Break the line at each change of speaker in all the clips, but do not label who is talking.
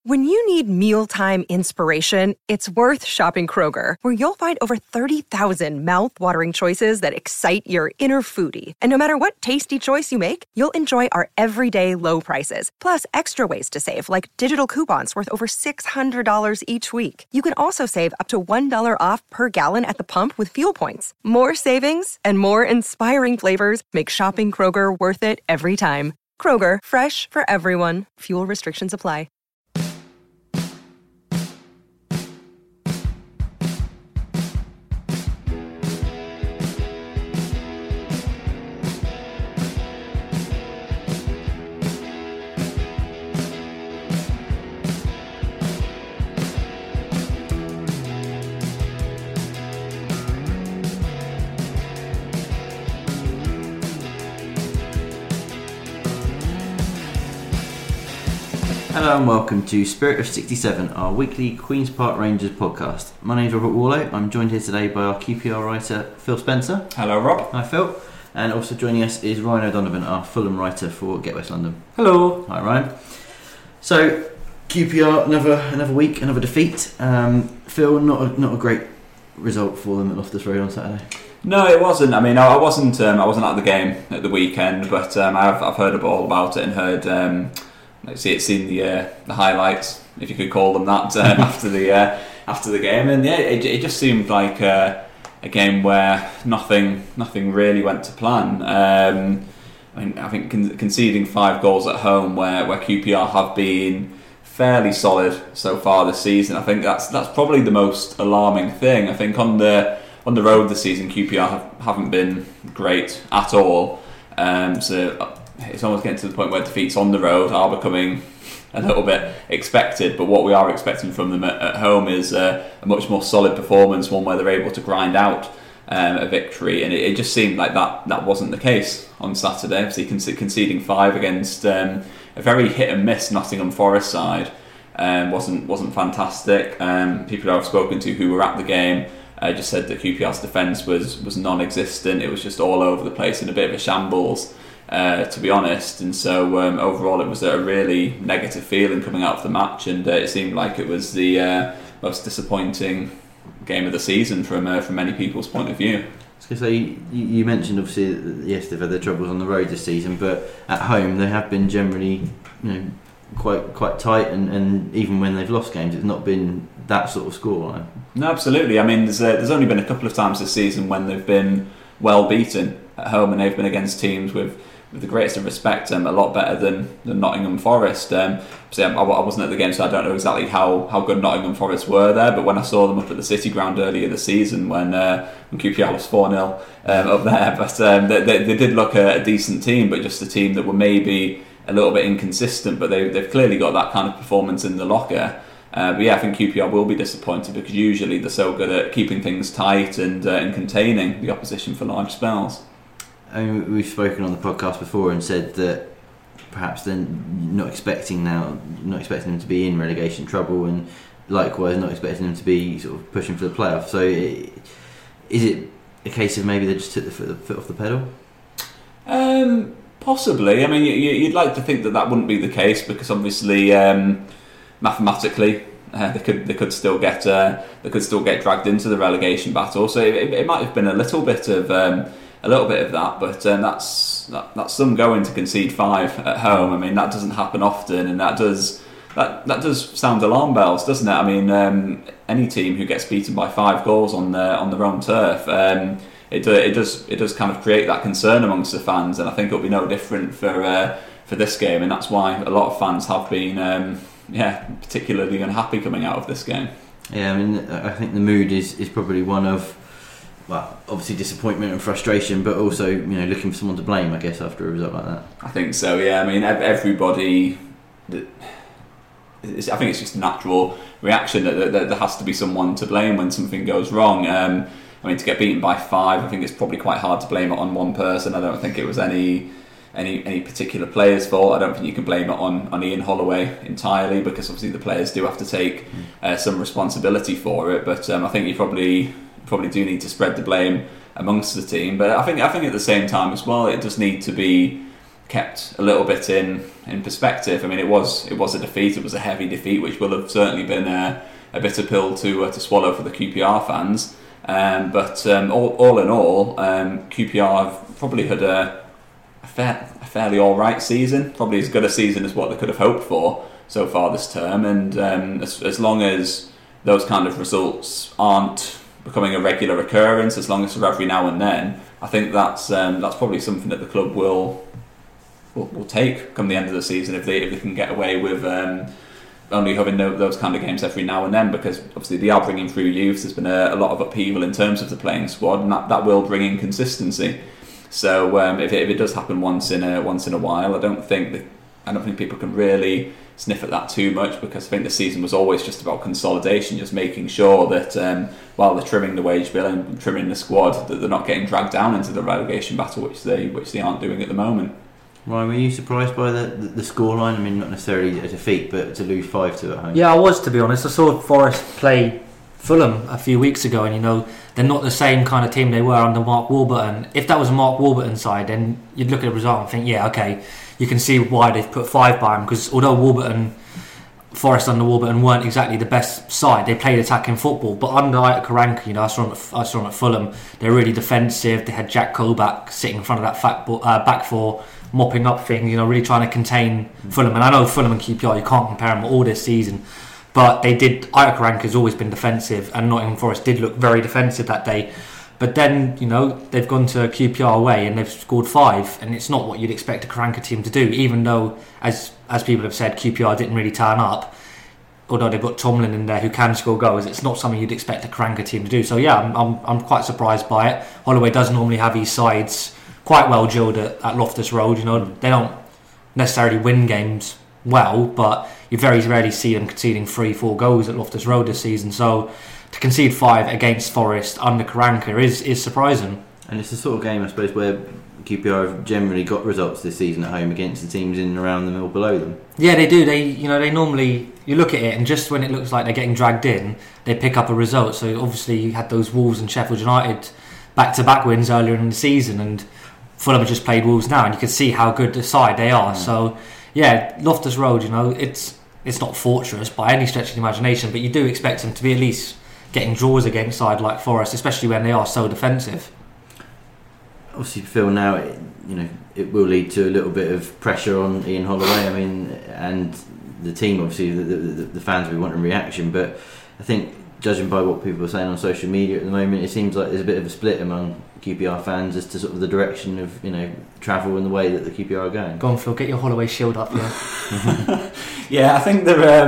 When you need mealtime inspiration, it's worth shopping Kroger, where you'll find over 30,000 mouth-watering choices that excite your inner foodie. And no matter what tasty choice you make, you'll enjoy our everyday low prices, plus extra ways to save, like digital coupons worth over $600 each week. You can also save up to $1 off per gallon at the pump with fuel points. More savings and more inspiring flavors make shopping Kroger worth it every time. Kroger, fresh for everyone. Fuel restrictions apply.
Hello and welcome to Spirit of 67, our weekly Queen's Park Rangers podcast. My name is Robert Warlow. I'm joined here today by our QPR writer Phil Spencer.
Hello Rob.
Hi Phil. And also joining us is Ryan O'Donovan, our Fulham writer for Get West London.
Hello.
Hi Ryan. So QPR, another week, another defeat. Phil, not a great result for them at Loftus Road on Saturday.
No, it wasn't. I mean, I wasn't at the game at the weekend, but I've heard all about it and heard. Seen the highlights, if you could call them that, after the game, and yeah, it just seemed like a game where nothing really went to plan. I think conceding 5 goals at home, where QPR have been fairly solid so far this season. I think that's probably the most alarming thing. I think on the road this season, QPR haven't been great at all. So it's almost getting to the point where defeats on the road are becoming a little bit expected, but what we are expecting from them at home is a much more solid performance, one where they're able to grind out a victory, and it just seemed like that wasn't the case on Saturday. Obviously conceding 5 against a very hit and miss Nottingham Forest side wasn't fantastic. People I've spoken to who were at the game just said that QPR's defence was non-existent. It was just all over the place in a bit of a shambles, to be honest, and so overall it was a really negative feeling coming out of the match, and it seemed like it was the most disappointing game of the season from many people's point of view.
I was going to say, you mentioned obviously that, yes, they've had their troubles on the road this season, but at home they have been generally quite tight, and even when they've lost games it's not been that sort of scoreline.
No, absolutely. I mean, there's only been a couple of times this season when they've been well beaten at home, and they've been against teams with the greatest of respect, a lot better than Nottingham Forest. So I wasn't at the game, so I don't know exactly how good Nottingham Forest were there, but when I saw them up at the City Ground earlier this season when QPR lost 4-0 up there, but they did look a decent team, but just a team that were maybe a little bit inconsistent, but they've clearly got that kind of performance in the locker. But yeah, I think QPR will be disappointed because usually they're so good at keeping things tight and containing the opposition for large spells.
I mean, we've spoken on the podcast before and said that perhaps they're not expecting them to be in relegation trouble, and likewise not expecting them to be sort of pushing for the playoffs. So is it a case of maybe they just took the foot off the pedal?
Possibly. I mean, you'd like to think that wouldn't be the case, because obviously mathematically they could still get dragged into the relegation battle. So it might have been a little bit of that, but that's them going to concede 5 at home. I mean, that doesn't happen often, and that does sound alarm bells, doesn't it? I mean, any team who gets beaten by 5 goals on their own turf, it does kind of create that concern amongst the fans, and I think it'll be no different for this game, and that's why a lot of fans have been particularly unhappy coming out of this game. Yeah,
I mean, I think the mood is probably one of, well, obviously disappointment and frustration, but also looking for someone to blame, I guess, after a result like that.
I think so. Yeah, I mean, everybody. I think it's just a natural reaction that there has to be someone to blame when something goes wrong. I mean, to get beaten by 5, I think it's probably quite hard to blame it on one person. I don't think it was any particular player's fault. I don't think you can blame it on Ian Holloway entirely, because obviously the players do have to take some responsibility for it. But I think you probably do need to spread the blame amongst the team. But I think at the same time as well, it does need to be kept a little bit in perspective. I mean, it was a defeat. It was a heavy defeat, which will have certainly been a bitter pill to swallow for the QPR fans. But all in all, QPR have probably had a fairly all right season. Probably as good a season as what they could have hoped for so far this term. And as long as those kind of results aren't becoming a regular occurrence, as long as they're every now and then, I think that's probably something that the club will take come the end of the season if they can get away with only having those kind of games every now and then, because obviously they are bringing through youth. There's been a lot of upheaval in terms of the playing squad, and that will bring in consistency. So if it does happen once in a while, I don't think people can really sniff at that too much, because I think the season was always just about consolidation, just making sure that while they're trimming the wage bill and trimming the squad, that they're not getting dragged down into the relegation battle, which they aren't doing at the moment.
Ryan, were you surprised by the scoreline? I mean, not necessarily a defeat, but to lose 5-2 at home.
Yeah, I was, to be honest. I saw Forest play Fulham a few weeks ago, and they're not the same kind of team they were under Mark Warburton. If that was a Mark Warburton side, then you'd look at the result and think, yeah, okay, you can see why they've put 5 by him, because although Forest under Warburton weren't exactly the best side, they played attacking football. But under Aitor Karanka, I saw them at Fulham, they're really defensive. They had Jack Colback sitting in front of that back four, mopping up things, really trying to contain Fulham. And I know Fulham and QPR, you can't compare them all this season, but they did. Aitor Karanka's always been defensive, and Nottingham Forest did look very defensive that day. But then, they've gone to QPR away and they've scored 5, and it's not what you'd expect a Karanka team to do, even though, as people have said, QPR didn't really turn up. Although they've got Tomlin in there who can score goals, it's not something you'd expect a Karanka team to do. So yeah, I'm quite surprised by it. Holloway does normally have his sides quite well drilled at Loftus Road. They don't necessarily win games well, but you very rarely see them conceding 3-4 goals at Loftus Road this season. So to concede 5 against Forest under Karanka is surprising.
And it's the sort of game, I suppose, where QPR have generally got results this season at home against the teams in and around them or below them. Yeah,
they do. They normally, you look at it, and just when it looks like they're getting dragged in, they pick up a result. So obviously you had those Wolves and Sheffield United back-to-back wins earlier in the season, and Fulham have just played Wolves now, and you can see how good the side they are. So yeah, Loftus Road, it's not fortress by any stretch of the imagination, but you do expect them to be at least getting draws against side like Forest, especially when they are so defensive.
Obviously, Phil, now it will lead to a little bit of pressure on Ian Holloway. I mean, and the team, obviously, the fans will be wanting reaction. But I think, judging by what people are saying on social media at the moment, it seems like there's a bit of a split among QPR fans as to sort of the direction of travel and the way that the QPR are going.
Go on, Phil, get your Holloway shield up here.
Yeah, I think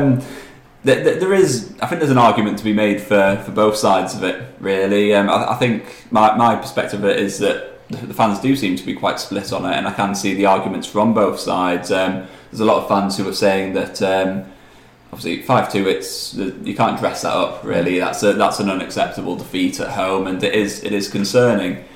there is. I think there's an argument to be made for both sides of it. Really, I think my perspective of it is that the fans do seem to be quite split on it, and I can see the arguments from both sides. There's a lot of fans who are saying that obviously 5-2, you can't dress that up. Really, that's an unacceptable defeat at home, and it is concerning.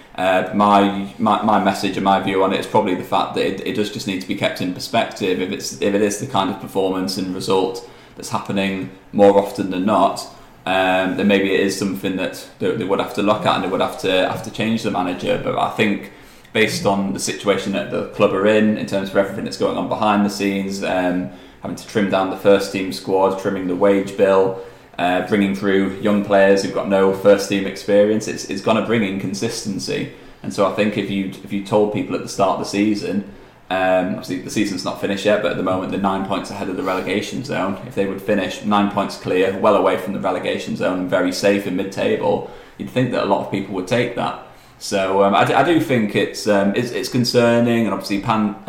My message and my view on it is probably the fact that it does just need to be kept in perspective. If it is the kind of performance and result that's happening more often than not, then maybe it is something that they would have to look at, and they would have to change the manager. But I think, based on the situation that the club are in terms of everything that's going on behind the scenes, having to trim down the first team squad, trimming the wage bill, bringing through young players who've got no first team experience, it's going to bring inconsistency. And so I think if you told people at the start of the season, obviously the season's not finished yet, but at the moment they're 9 points ahead of the relegation zone. If they would finish 9 points clear, well away from the relegation zone, very safe in mid-table, you'd think that a lot of people would take that. So I do think it's concerning, and obviously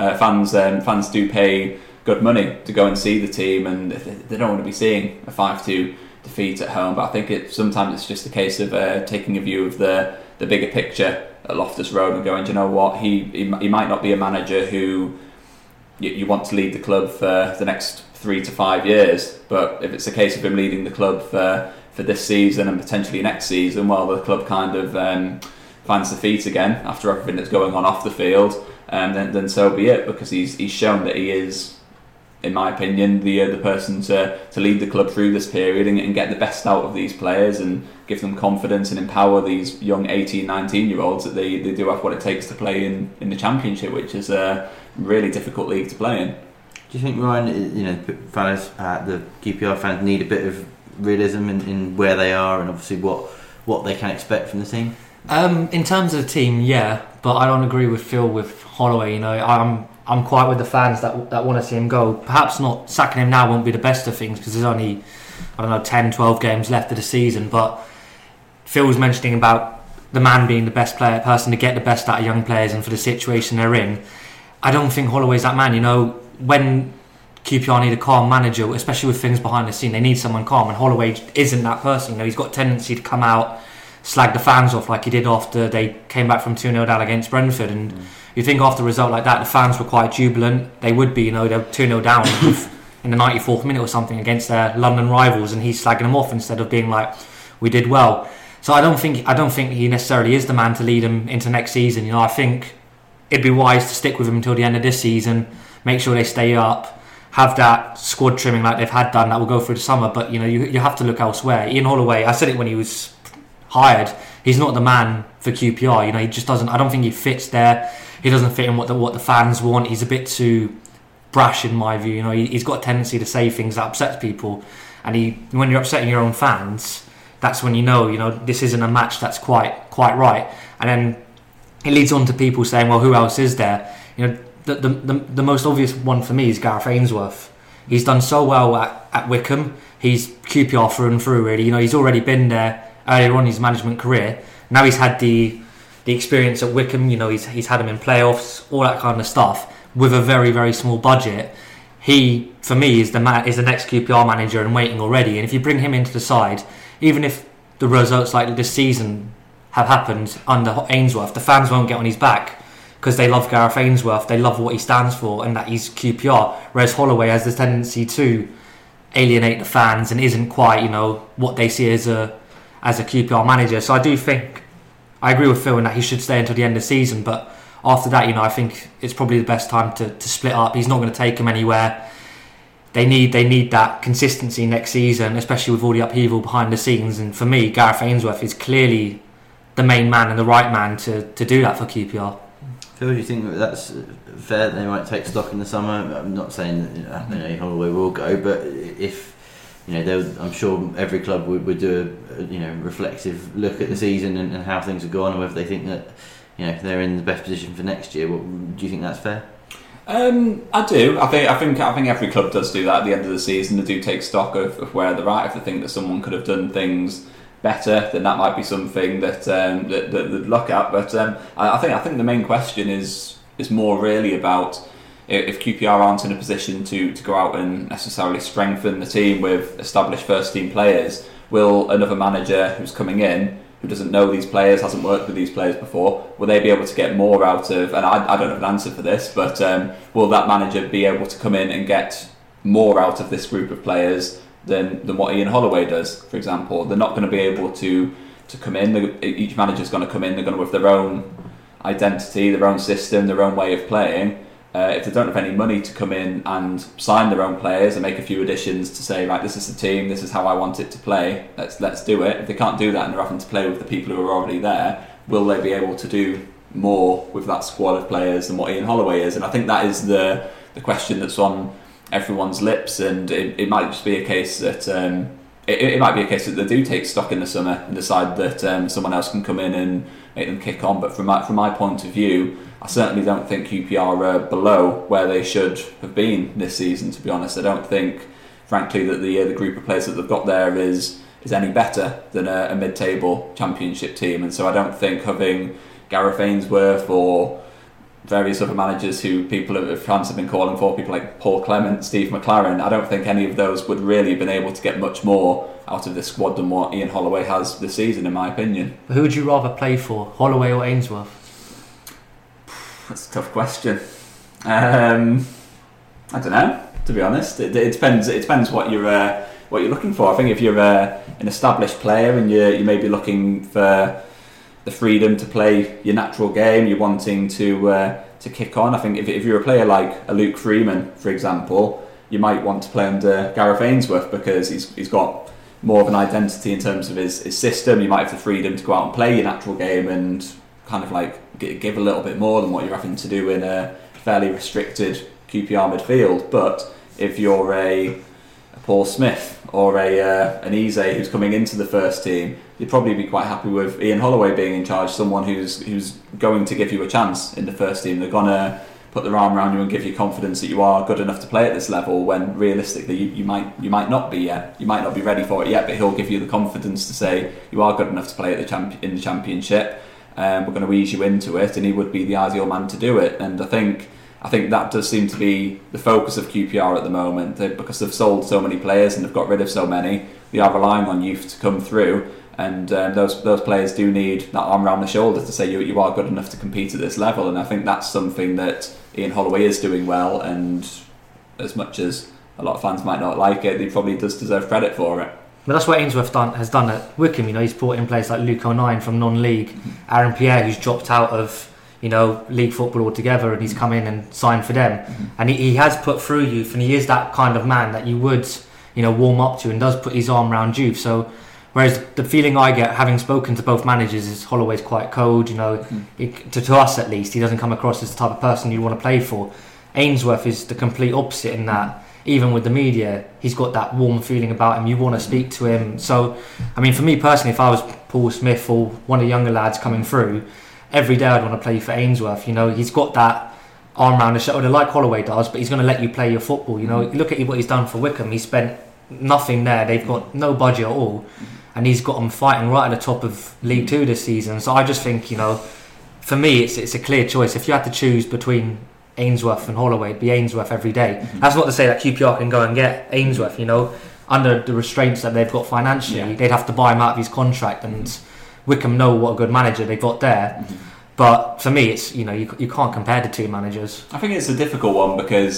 fans do pay good money to go and see the team, and they don't want to be seeing a 5-2 defeat at home. But I think sometimes it's just a case of taking a view of the bigger picture at Loftus Road and going, do you know what, he might not be a manager who you want to lead the club for the next 3 to 5 years, but if it's a case of him leading the club for this season and potentially next season, while the club kind of finds the feet again after everything that's going on off the field, then so be it, because he's shown that he is, in my opinion, the person to lead the club through this period and get the best out of these players and give them confidence and empower these young 18, 19 year olds that they do have what it takes to play in the Championship, which is really difficult league to play in.
Do you think, Ryan, fans, the QPR fans need a bit of realism in where they are and obviously what they can expect from the team?
In terms of the team, yeah, but I don't agree with Phil with Holloway. I'm quite with the fans that want to see him go. Perhaps not sacking him now won't be the best of things because there's only 10, 12 games left of the season. But Phil was mentioning about the man being the best person to get the best out of young players and for the situation they're in. I don't think Holloway's that man. When QPR need a calm manager, especially with things behind the scene, they need someone calm, and Holloway isn't that person. He's got a tendency to come out, slag the fans off like he did after they came back from 2-0 down against Brentford, and you think after a result like that the fans were quite jubilant. They would be, they were 2-0 down in the 94th minute or something against their London rivals, and he's slagging them off instead of being like, we did well. So I don't think he necessarily is the man to lead them into next season. I think it'd be wise to stick with him until the end of this season, make sure they stay up, have that squad trimming like they've had done that will go through the summer. But you have to look elsewhere. Ian Holloway, I said it when he was hired, he's not the man for QPR. He just doesn't. I don't think he fits there. He doesn't fit in what the fans want. He's a bit too brash in my view. He's got a tendency to say things that upsets people, and when you're upsetting your own fans, that's when this isn't a match that's quite right. And then it leads on to people saying, well, who else is there? The most obvious one for me is Gareth Ainsworth. He's done so well at Wycombe. He's QPR through and through, really. He's already been there earlier on in his management career. Now he's had the experience at Wycombe. He's had him in playoffs, all that kind of stuff, with a very, very small budget. He, for me, is the next QPR manager and waiting already. And if you bring him into the side, even if the results like this season have happened under Ainsworth, the fans won't get on his back because they love Gareth Ainsworth, they love what he stands for and that he's QPR, whereas Holloway has this tendency to alienate the fans and isn't quite what they see as a QPR manager. So I do think I agree with Phil in that he should stay until the end of the season, but after that I think it's probably the best time to split up. He's not going to take them anywhere. They need that consistency next season, especially with all the upheaval behind the scenes. And for me, Gareth Ainsworth is clearly the main man and the right man to do that for QPR.
Phil, do you think that's fair that they might take stock in the summer? I'm not saying that Holloway will go, but if I'm sure every club would do a reflective look at the season and how things have gone, and whether they think that they're in the best position for next year. Do you think that's fair?
I do. I think every club does do that at the end of the season. They do take stock of where they're at. If they think that someone could have done things better, then that might be something that they'd look at. But I think the main question is more really about if QPR aren't in a position to go out and necessarily strengthen the team with established first team players, will another manager who's coming in, who doesn't know these players, hasn't worked with these players before, will they be able to get more out of, and I don't have an answer for this, but will that manager be able to come in and get more out of this group of players than what Ian Holloway does, for example? They're not going to be able to come in. Each manager's going to come in, they're going to have their own identity, their own system, their own way of playing. If they don't have any money to come in and sign their own players and make a few additions to say, right, this is the team, this is how I want it to play, let's do it. If they can't do that and they're having to play with the people who are already there, will they be able to do more with that squad of players than what Ian Holloway is? And I think that is the question that's on everyone's lips, and it might just be a case that it might be a case that they do take stock in the summer and decide that someone else can come in and make them kick on. But from my point of view, I certainly don't think QPR are below where they should have been this season, to be honest. I don't think, frankly, that the group of players that they've got there is any better than a mid-table championship team. And so I don't think having Gareth Ainsworth or various other managers who fans have been calling for, people like Paul Clement, Steve McLaren, I don't think any of those would really have been able to get much more out of this squad than what Ian Holloway has this season, in my opinion.
Who would you rather play for, Holloway or Ainsworth?
That's a tough question. I don't know, to be honest. It depends. It depends what you're looking for. I think if you're an established player and you may be looking for the freedom to play your natural game, you're wanting to kick on. I think if you're a player like a Luke Freeman, for example, you might want to play under Gareth Ainsworth because he's got more of an identity in terms of his system. You might have the freedom to go out and play your natural game and kind of like give a little bit more than what you're having to do in a fairly restricted QPR midfield. But if you're a Paul Smith or an Eze who's coming into the first team, you'd probably be quite happy with Ian Holloway being in charge, someone who's going to give you a chance in the first team. They're gonna put their arm around you and give you confidence that you are good enough to play at this level, when realistically you might not be yet. You might not be ready for it yet, but he'll give you the confidence to say you are good enough to play at in the Championship. We're going to ease you into it, and he would be the ideal man to do it. And I think that does seem to be the focus of QPR at the moment, because they've sold so many players and they've got rid of so many. They are relying on youth to come through, and those players do need that arm around the shoulder to say you are good enough to compete at this level. And I think that's something that Ian Holloway is doing well, and as much as a lot of fans might not like it, he probably does deserve credit for it.
But that's what Ainsworth has done at Wycombe. He's brought in players like Luke O'Nien from non-league, Aaron Pierre, who's dropped out of league football altogether, and he's come in and signed for them. And he has put through youth, and he is that kind of man that you would warm up to, and does put his arm around youth. So whereas the feeling I get, having spoken to both managers, is Holloway's quite cold. To us at least, he doesn't come across as the type of person you want to play for. Ainsworth is the complete opposite in that, even with the media, he's got that warm feeling about him. You want to speak to him. So, I mean, for me personally, if I was Paul Smith or one of the younger lads coming through, every day I'd want to play for Ainsworth. He's got that arm around the shoulder like Holloway does, but he's going to let you play your football. Look at what he's done for Wycombe. He spent nothing there. They've got no budget at all, and he's got them fighting right at the top of League 2 this season. So I just think, for me, it's a clear choice. If you had to choose between Ainsworth and Holloway, it'd be Ainsworth every day. That's not to say that QPR can go and get Ainsworth. Under the restraints that they've got financially, they'd have to buy him out of his contract, and Wycombe know what a good manager they've got there. But for me, it's you can't compare the two managers.
I think it's a difficult one because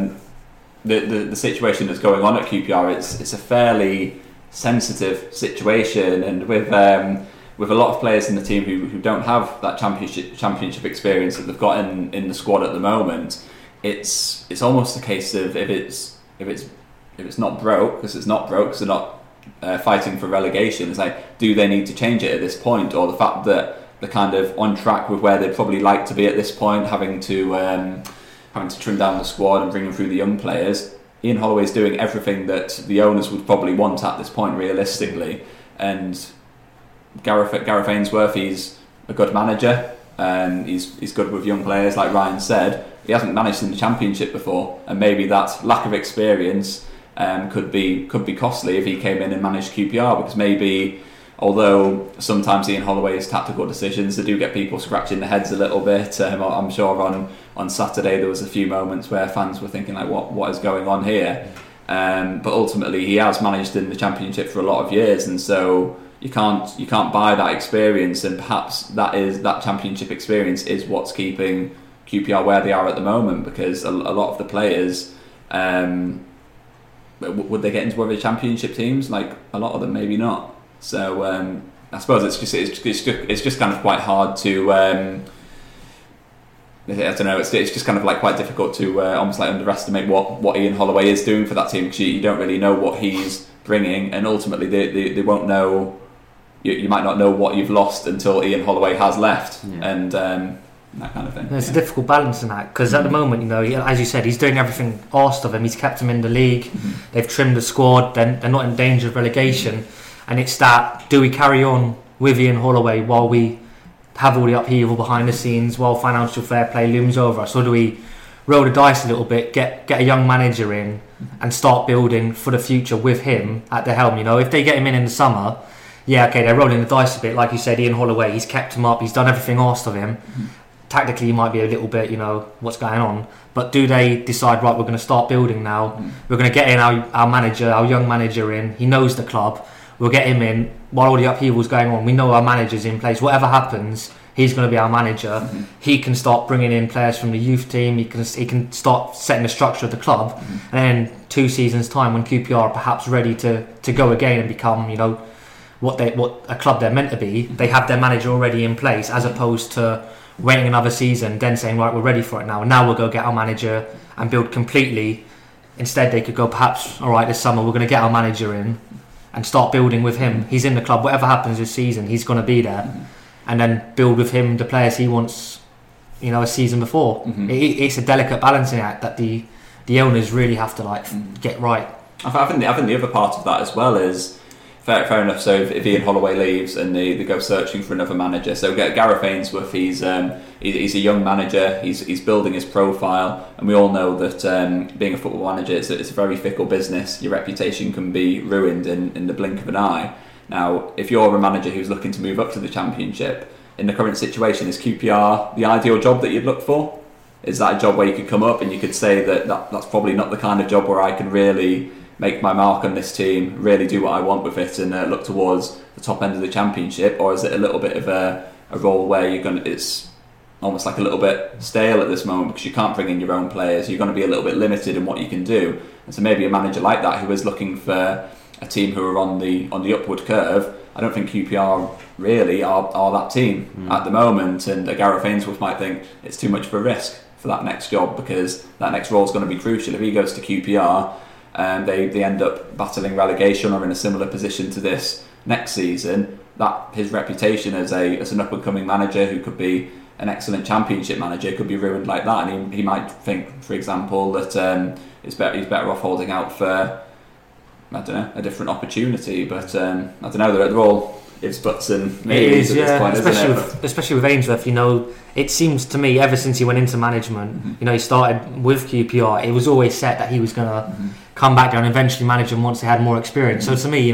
the situation that's going on at QPR, it's a fairly sensitive situation, and with a lot of players in the team who don't have that championship experience that they've got in the squad at the moment, it's almost a case of if it's not broke, because it's not broke, because they're not fighting for relegation. It's like, do they need to change it at this point, or the fact that they're kind of on track with where they'd probably like to be at this point, having to trim down the squad and bring through the young players. Ian Holloway's doing everything that the owners would probably want at this point, realistically. And Gareth Ainsworth, he's a good manager. He's good with young players, like Ryan said. He hasn't managed in the Championship before, and maybe that lack of experience could be costly if he came in and managed QPR, because maybe, although sometimes Ian Holloway's tactical decisions, they do get people scratching their heads a little bit. I'm sure on Saturday there was a few moments where fans were thinking like, what is going on here? But ultimately he has managed in the Championship for a lot of years, and so you can't buy that experience, and perhaps that Championship experience is what's keeping QPR where they are at the moment, because a lot of the players, would they get into other Championship teams? Like, a lot of them maybe not. So I suppose it's just kind of quite hard to I don't know, it's just kind of like quite difficult to almost like underestimate what Ian Holloway is doing for that team, because you don't really know what he's bringing, and ultimately they won't know. You might not know what you've lost until Ian Holloway has left, and that kind of thing.
There's a difficult balance in that, because at the moment, as you said, he's doing everything asked of him. He's kept him in the league. They've trimmed the squad. They're not in danger of relegation, and it's that: do we carry on with Ian Holloway while we have all the upheaval behind the scenes, while financial fair play looms over us, or do we roll the dice a little bit, get a young manager in, and start building for the future with him at the helm? If they get him in the summer, they're rolling the dice a bit. Like you said, Ian Holloway, he's kept him up, he's done everything asked of him. Tactically, he might be a little bit, what's going on. But do they decide, right, we're going to start building now. We're going to get in our manager, our young manager in. He knows the club. We'll get him in while all the upheaval's going on. We know our manager's in place. Whatever happens, he's going to be our manager. He can start bringing in players from the youth team. He can start setting the structure of the club. And then 2 seasons' time, when QPR are perhaps ready to go again and become, what a club they're meant to be, they have their manager already in place, as opposed to waiting another season, then saying, right, we're ready for it now, and now we'll go get our manager and build completely. Instead, they could go, perhaps, all right, this summer we're going to get our manager in and start building with him. He's in the club. Whatever happens this season, he's going to be there, and then build with him the players he wants a season before. It's a delicate balancing act that the owners really have to get right.
I think the other part of that as well is fair enough. So if Ian Holloway leaves and they go searching for another manager, so Gareth Ainsworth, he's a young manager. He's building his profile, and we all know that being a football manager it's a very fickle business. Your reputation can be ruined in the blink of an eye. Now, if you're a manager who's looking to move up to the Championship, in the current situation, is QPR the ideal job that you'd look for? Is that a job where you could come up and you could say that's probably not the kind of job where I can really make my mark on this team, really do what I want with it, and look towards the top end of the Championship? Or is it a little bit of a role where it's almost like a little bit stale at this moment because you can't bring in your own players? You're going to be a little bit limited in what you can do, and so maybe a manager like that who is looking for a team who are on the upward curve. I don't think QPR really are that team at the moment, and Gareth Ainsworth might think it's too much of a risk for that next job because that next role is going to be crucial. If he goes to QPR and they end up battling relegation or in a similar position to this next season, that his reputation as an up and coming manager who could be an excellent Championship manager could be ruined like that, and he might think, for example, that he's better off holding out for, I don't know, a different opportunity. But I don't know, they're all ifs, buts and maybes at this point,
especially with Ainsworth. It seems to me ever since he went into management, he started with QPR, it was always set that he was going to come back down and eventually manage them once they had more experience. So to me,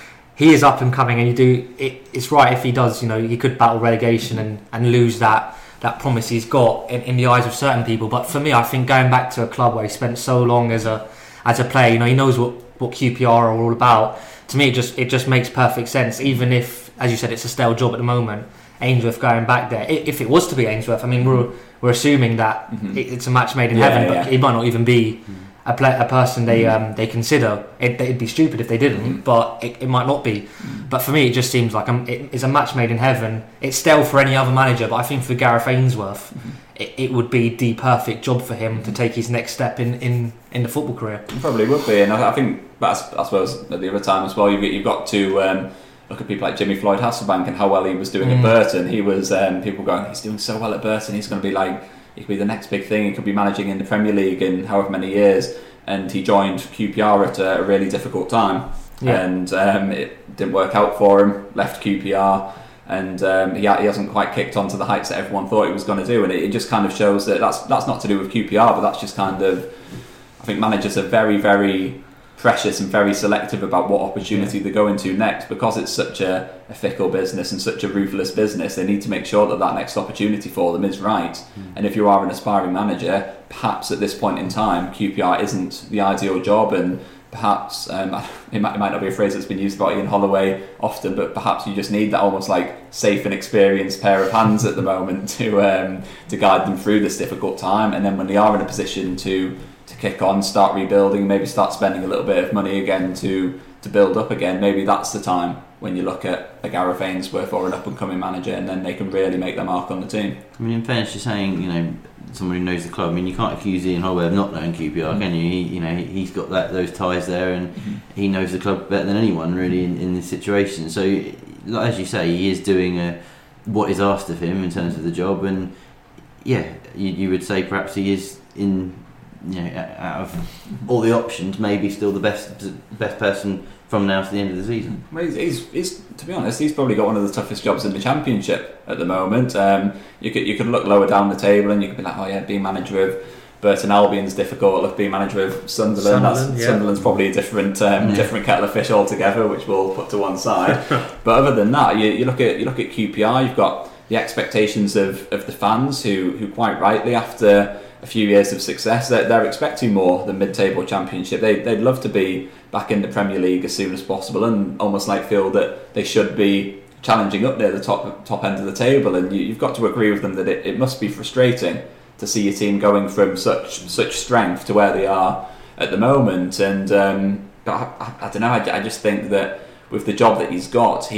he is up and coming, and it's right if he does, he could battle relegation and lose that promise he's got in the eyes of certain people. But for me, I think going back to a club where he spent so long as a player, he knows what QPR are all about. To me, it just makes perfect sense. Even if, as you said, it's a stale job at the moment, Ainsworth going back there. If it was to be Ainsworth, I mean, we're assuming that it's a match made in heaven, but it might not even be a person they consider. It'd be stupid if they didn't, but it might not be. But for me, it just seems like it's a match made in heaven. It's stale for any other manager, but I think for Gareth Ainsworth, it would be the perfect job for him to take his next step in the football career.
It probably would be, and I think that's, I suppose, at the other time as well, you've got to look at people like Jimmy Floyd Hasselbank and how well he was doing at Burton. He was people going, he's doing so well at Burton, he's going to be he could be the next big thing, he could be managing in the Premier League in however many years, and he joined QPR at a really difficult time, and it didn't work out for him, left QPR, and he hasn't quite kicked on to the heights that everyone thought he was going to do, and it just kind of shows that's not to do with QPR, but that's just kind of, I think managers are very, very precious and very selective about what opportunity they go into next, because it's such a fickle business and such a ruthless business. They need to make sure that next opportunity for them is right. And if you are an aspiring manager, perhaps at this point in time QPR isn't the ideal job, and perhaps it might not be a phrase that's been used about Ian Holloway often, but perhaps you just need that almost safe and experienced pair of hands at the moment to guide them through this difficult time, and then when they are in a position to kick on, start rebuilding, maybe start spending a little bit of money again to build up again, maybe that's the time when you look at a Gareth Ainsworth or an up and coming manager, and then they can really make their mark on the team.
I mean, in fairness, you're saying, someone who knows the club. I mean, you can't accuse Ian Holloway of not knowing QPR, can you? He's got those ties there, and he knows the club better than anyone really in this situation. So, as you say, he is doing what is asked of him in terms of the job, and you would say perhaps he is in. Out of all the options, maybe still the best person from now to the end of the season.
Well, he's to be honest, he's probably got one of the toughest jobs in the Championship at the moment. You could look lower down the table and you could be like, being manager of Burton Albion's difficult. Look, being manager of Sunderland. Sunderland's probably a different kettle of fish altogether, which we'll put to one side. But other than that, you look at QPR. You've got the expectations of the fans who quite rightly, after a few years of success, they're expecting more than mid-table Championship. They'd love to be back in the Premier League as soon as possible, and almost feel that they should be challenging up near the top end of the table. And you've got to agree with them that it must be frustrating to see your team going from such strength to where they are at the moment. And but I don't know. I just think that with the job that he's got,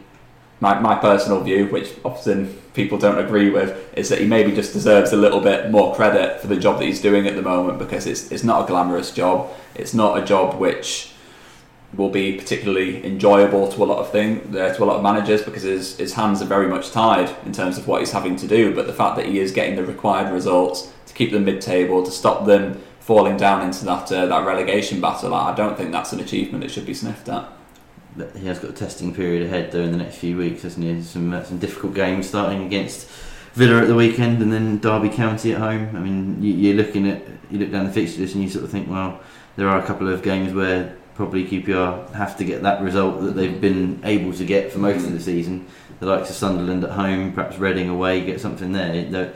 my personal view, which often people don't agree with, is that he maybe just deserves a little bit more credit for the job that he's doing at the moment, because it's not a glamorous job. It's not a job which will be particularly enjoyable to a lot of managers, because his hands are very much tied in terms of what he's having to do. But the fact that he is getting the required results to keep them mid-table, to stop them falling down into that relegation battle, I don't think that's an achievement that should be sniffed at.
He has got a testing period ahead though in the next few weeks, hasn't he? Some difficult games starting against Villa at the weekend and then Derby County at home. I mean, you look down the fixture list and you sort of think, well, there are a couple of games where probably QPR have to get that result that they've been able to get for most of the season. The likes of Sunderland at home, perhaps Reading away, get something there.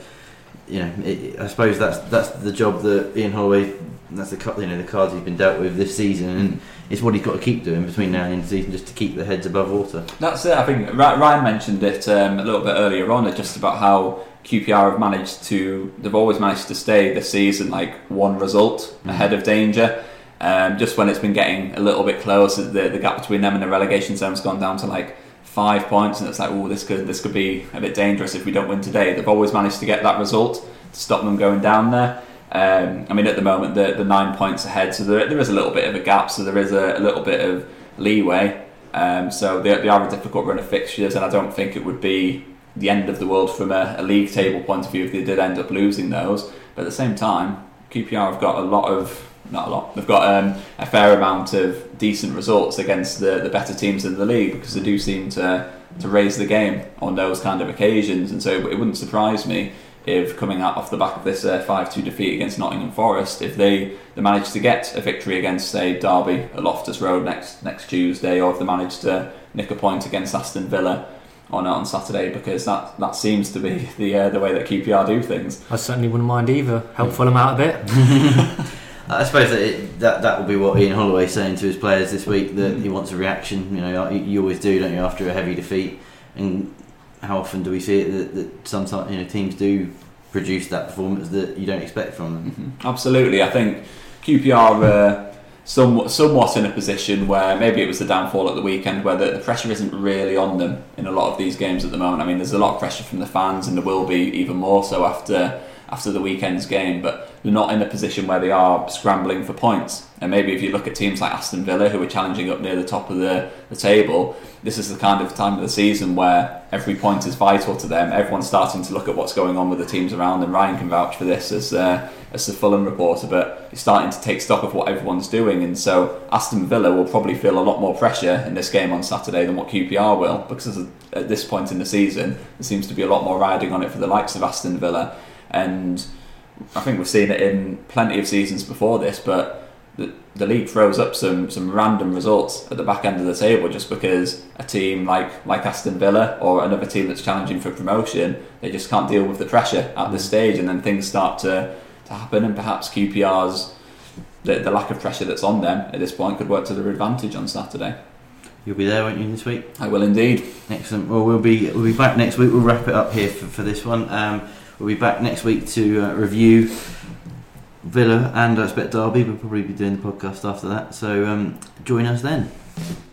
I suppose that's the job that Ian Holloway, that's the cards he's been dealt with this season, and it's what he's got to keep doing between now and the end of the season, just to keep the heads above water.
That's it. I think Ryan mentioned it a little bit earlier on, just about how QPR have they've always managed to stay this season like one result ahead of danger. Just when it's been getting a little bit close, the gap between them and the relegation zone's gone down to like 5 points, and it's like, oh, this could be a bit dangerous if we don't win today. They've always managed to get that result to stop them going down there. I mean, at the moment the 9 points ahead, so there is a little bit of a gap, so there is a little bit of leeway. So they are a difficult run of fixtures, and I don't think it would be the end of the world from a league table point of view if they did end up losing those. But at the same time, QPR have got they've got a fair amount of decent results against the better teams in the league, because they do seem to raise the game on those kind of occasions. And so it wouldn't surprise me if, coming out off the back of this 5-2 defeat against Nottingham Forest, if they manage to get a victory against, say, Derby at Loftus Road next Tuesday, or if they manage to nick a point against Aston Villa on Saturday, because that seems to be the way that QPR do things.
I certainly wouldn't mind either. Help Fulham out a bit.
I suppose that will be what Ian Holloway's saying to his players this week, that he wants a reaction. You always do, don't you, after a heavy defeat? And how often do we see it that sometimes teams do produce that performance that you don't expect from them?
Mm-hmm. Absolutely. I think QPR are somewhat in a position where maybe it was the downfall at the weekend, where the pressure isn't really on them in a lot of these games at the moment. I mean, there's a lot of pressure from the fans, and there will be even more so after the weekend's game, but they're not in a position where they are scrambling for points. And maybe if you look at teams like Aston Villa, who are challenging up near the top of the table, this is the kind of time of the season where every point is vital to them. Everyone's starting to look at what's going on with the teams around them. Ryan can vouch for this as the Fulham reporter, but he's starting to take stock of what everyone's doing. And so Aston Villa will probably feel a lot more pressure in this game on Saturday than what QPR will, because at this point in the season there seems to be a lot more riding on it for the likes of Aston Villa. And I think we've seen it in plenty of seasons before this, but the league throws up some random results at the back end of the table just because a team like Aston Villa or another team that's challenging for promotion, they just can't deal with the pressure at this stage, and then things start to happen, and perhaps QPR's the lack of pressure that's on them at this point could work to their advantage on Saturday.
You'll be there, won't you, this week?
I will indeed.
Excellent. Well, we'll be back next week. We'll wrap it up here for this one. We'll be back next week to review Villa and I expect Derby. We'll probably be doing the podcast after that. So join us then.